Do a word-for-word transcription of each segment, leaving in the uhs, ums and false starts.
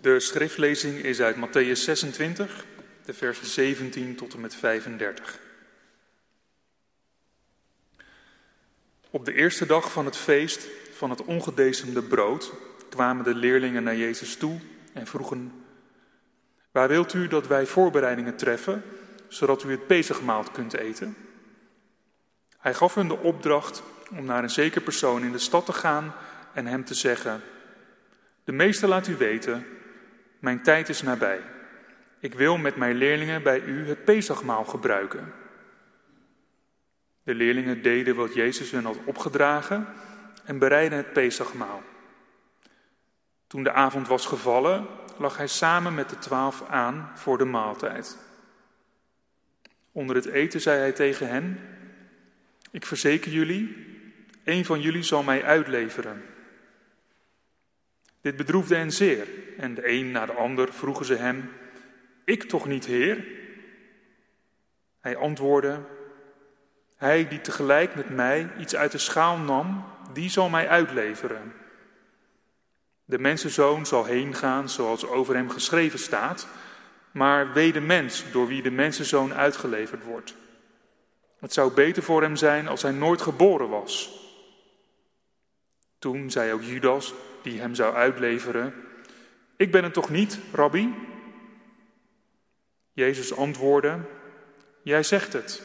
De schriftlezing is uit Mattheüs zesentwintig, de versen zeventien tot en met vijfendertig. Op de eerste dag van het feest van het ongedecemde brood kwamen de leerlingen naar Jezus toe en vroegen: waar wilt u dat wij voorbereidingen treffen, zodat u het Pesachmaal kunt eten? Hij gaf hun de opdracht om naar een zeker persoon in de stad te gaan en hem te zeggen: de meester laat u weten, mijn tijd is nabij. Ik wil met mijn leerlingen bij u het Pesachmaal gebruiken. De leerlingen deden wat Jezus hun had opgedragen en bereidden het Pesachmaal. Toen de avond was gevallen, lag hij samen met de twaalf aan voor de maaltijd. Onder het eten zei hij tegen hen: ik verzeker jullie, een van jullie zal mij uitleveren. Dit bedroefde hen zeer en de een na de ander vroegen ze hem: ik toch niet, Heer? Hij antwoordde: hij die tegelijk met mij iets uit de schaal nam, die zal mij uitleveren. De mensenzoon zal heen gaan zoals over hem geschreven staat, maar wee de mens door wie de mensenzoon uitgeleverd wordt. Het zou beter voor hem zijn als hij nooit geboren was. Toen zei ook Judas, die hem zou uitleveren: ik ben het toch niet, rabbi? Jezus antwoordde: jij zegt het.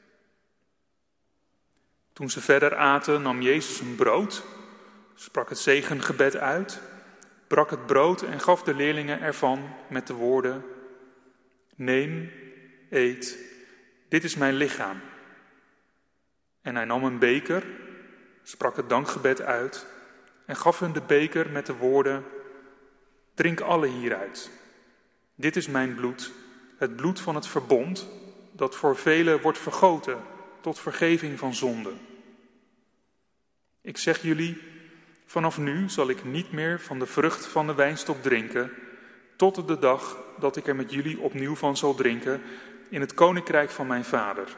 Toen ze verder aten, nam Jezus een brood, sprak het zegengebed uit, brak het brood en gaf de leerlingen ervan met de woorden: neem, eet, dit is mijn lichaam. En hij nam een beker, sprak het dankgebed uit en gaf hun de beker met de woorden: drink alle hieruit. Dit is mijn bloed, het bloed van het verbond, dat voor velen wordt vergoten tot vergeving van zonde. Ik zeg jullie, vanaf nu zal ik niet meer van de vrucht van de wijnstok drinken, tot de dag dat ik er met jullie opnieuw van zal drinken in het koninkrijk van mijn vader.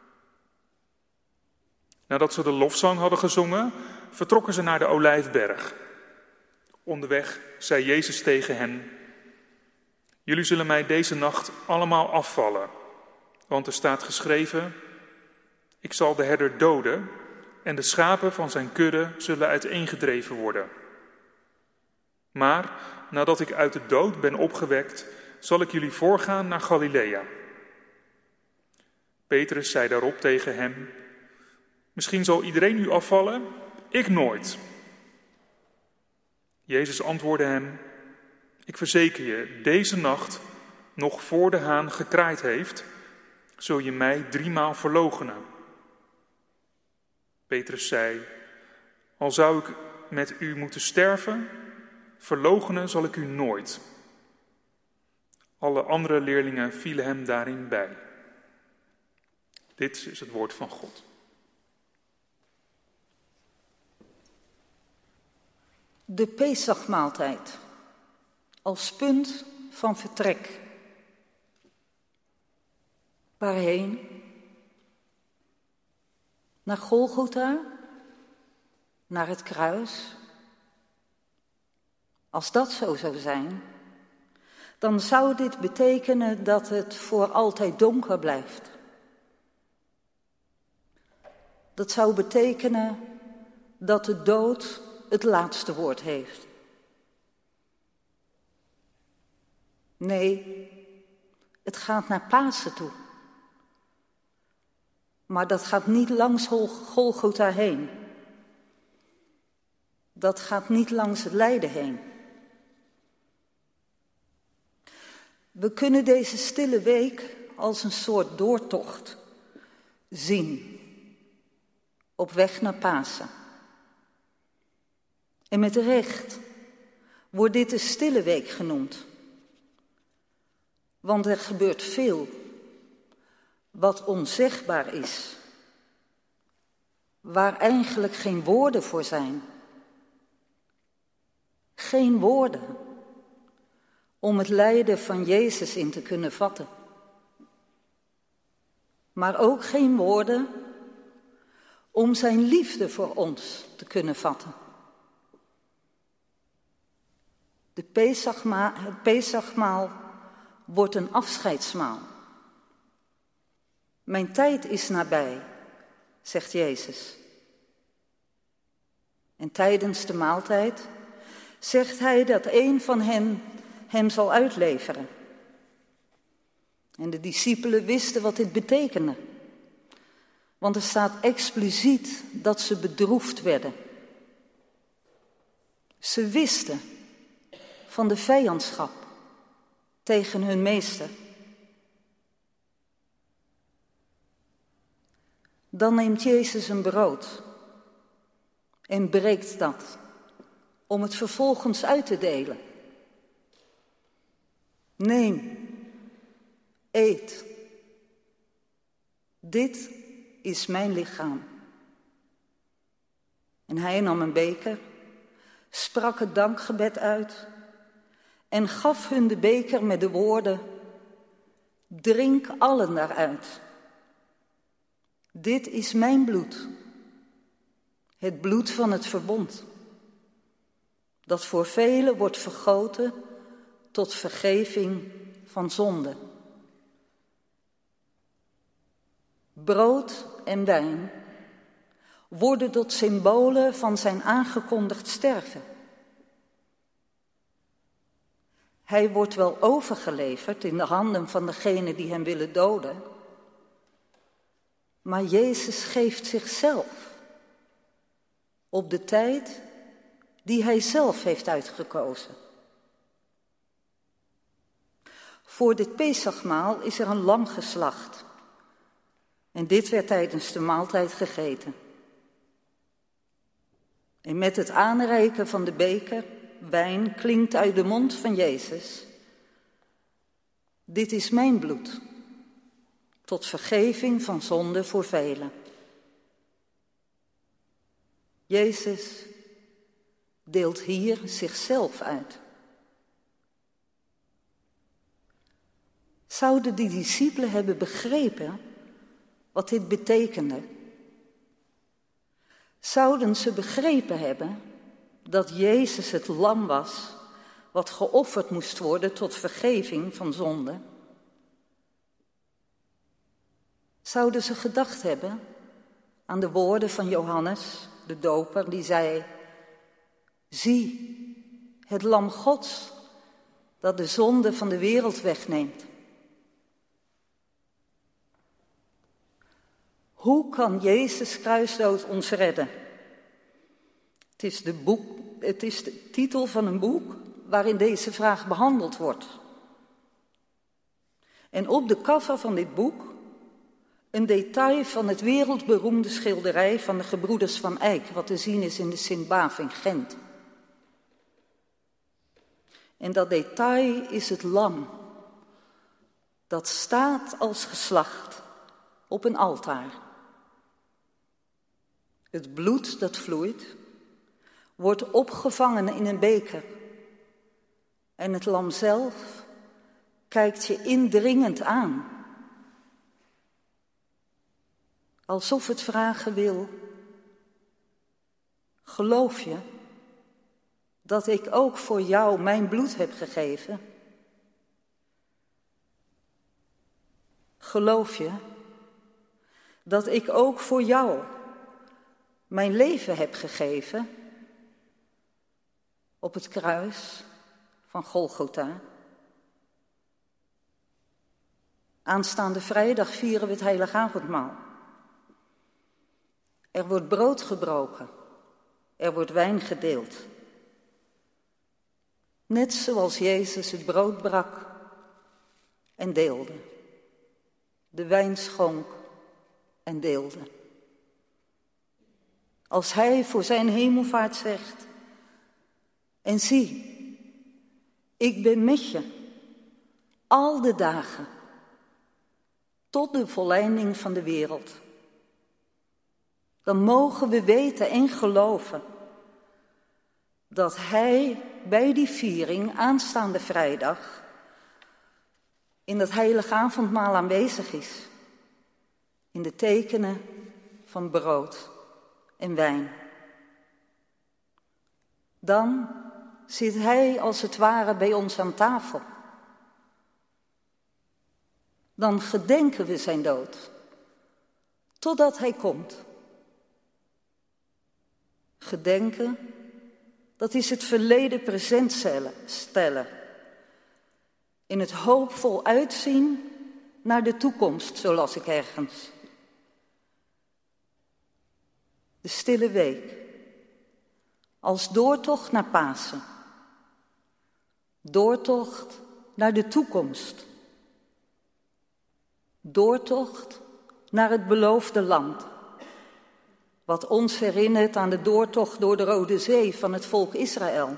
Nadat ze de lofzang hadden gezongen, vertrokken ze naar de Olijfberg. Onderweg zei Jezus tegen hen: jullie zullen mij deze nacht allemaal afvallen, want er staat geschreven: ik zal de herder doden en de schapen van zijn kudde zullen uiteengedreven worden. Maar nadat ik uit de dood ben opgewekt, zal ik jullie voorgaan naar Galilea. Petrus zei daarop tegen hem: misschien zal iedereen u afvallen, ik nooit. Jezus antwoordde hem: ik verzeker je, deze nacht, nog voor de haan gekraaid heeft, zul je mij driemaal verloochenen. Petrus zei: al zou ik met u moeten sterven, verloochenen zal ik u nooit. Alle andere leerlingen vielen hem daarin bij. Dit is het woord van God. De Pesachmaaltijd als punt van vertrek. Waarheen? Naar Golgotha? Naar het kruis? Als dat zo zou zijn, dan zou dit betekenen dat het voor altijd donker blijft. Dat zou betekenen dat de dood het laatste woord heeft. Nee, het gaat naar Pasen toe. Maar dat gaat niet langs Golgotha heen. Dat gaat niet langs het lijden heen. We kunnen deze stille week als een soort doortocht zien. Op weg naar Pasen. En met recht wordt dit de stille week genoemd. Want er gebeurt veel wat onzegbaar is. Waar eigenlijk geen woorden voor zijn. Geen woorden om het lijden van Jezus in te kunnen vatten. Maar ook geen woorden om zijn liefde voor ons te kunnen vatten. De Pesachma, het Pesachmaal wordt een afscheidsmaal. Mijn tijd is nabij, zegt Jezus. En tijdens de maaltijd zegt hij dat een van hen hem zal uitleveren. En de discipelen wisten wat dit betekende. Want er staat expliciet dat ze bedroefd werden. Ze wisten van de vijandschap tegen hun meester. Dan neemt Jezus een brood en breekt dat om het vervolgens uit te delen. Neem, eet. Dit is mijn lichaam. En hij nam een beker, sprak het dankgebed uit en gaf hun de beker met de woorden: drink allen daaruit. Dit is mijn bloed, het bloed van het verbond, dat voor velen wordt vergoten tot vergeving van zonde. Brood en wijn worden tot symbolen van zijn aangekondigd sterven. Hij wordt wel overgeleverd in de handen van degenen die hem willen doden, maar Jezus geeft zichzelf op de tijd die hij zelf heeft uitgekozen. Voor dit Pesachmaal is er een lam geslacht. En dit werd tijdens de maaltijd gegeten. En met het aanreiken van de beker, wijn, klinkt uit de mond van Jezus: dit is mijn bloed, tot vergeving van zonde voor velen. Jezus deelt hier zichzelf uit. Zouden die discipelen hebben begrepen wat dit betekende? Zouden ze begrepen hebben dat Jezus het lam was wat geofferd moest worden tot vergeving van zonde? Zouden ze gedacht hebben aan de woorden van Johannes, de doper, die zei: zie, het lam Gods dat de zonde van de wereld wegneemt. Hoe kan Jezus kruisdood ons redden? Het is, de boek, het is de titel van een boek waarin deze vraag behandeld wordt. En op de cover van dit boek een detail van het wereldberoemde schilderij van de gebroeders van Eyck, wat te zien is in de Sint-Baaf in Gent. En dat detail is het lam, dat staat als geslacht op een altaar. Het bloed dat vloeit, wordt opgevangen in een beker. En het lam zelf kijkt je indringend aan. Alsof het vragen wil: geloof je dat ik ook voor jou mijn bloed heb gegeven? Geloof je dat ik ook voor jou mijn leven heb gegeven op het kruis van Golgotha? Aanstaande vrijdag vieren we het Heilige Avondmaal. Er wordt brood gebroken, er wordt wijn gedeeld. Net zoals Jezus het brood brak en deelde, de wijn schonk en deelde. Als hij voor zijn hemelvaart zegt: en zie, ik ben met je al de dagen tot de volleinding van de wereld. Dan mogen we weten en geloven dat hij bij die viering aanstaande vrijdag in dat heilige avondmaal aanwezig is. In de tekenen van brood en wijn. Dan zit hij als het ware bij ons aan tafel. Dan gedenken we zijn dood, totdat hij komt. Gedenken, dat is het verleden present stellen. In het hoopvol uitzien naar de toekomst, zo las ik ergens. De stille week, als doortocht naar Pasen. Doortocht naar de toekomst. Doortocht naar het beloofde land. Wat ons herinnert aan de doortocht door de Rode Zee van het volk Israël.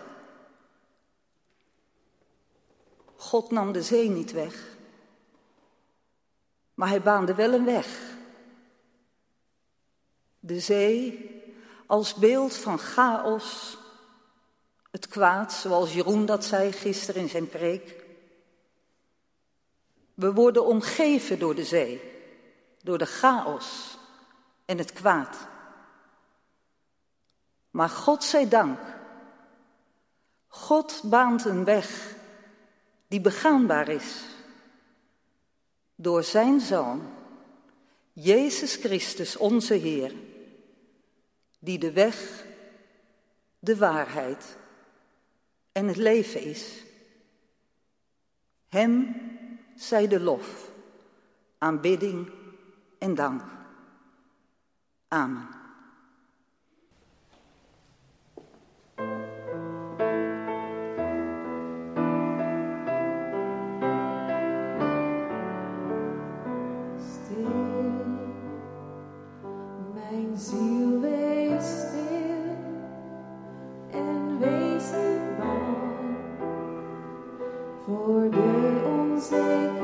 God nam de zee niet weg, maar hij baande wel een weg. De zee als beeld van chaos, het kwaad, zoals Jeroen dat zei gisteren in zijn preek. We worden omgeven door de zee, door de chaos en het kwaad. Maar God zij dank, God baant een weg die begaanbaar is. Door zijn Zoon, Jezus Christus onze Heer, die de weg, de waarheid en het leven is. Hem zij de lof, aanbidding en dank. Amen. Ziel wees stil en wees niet bang voor de onzekerheid.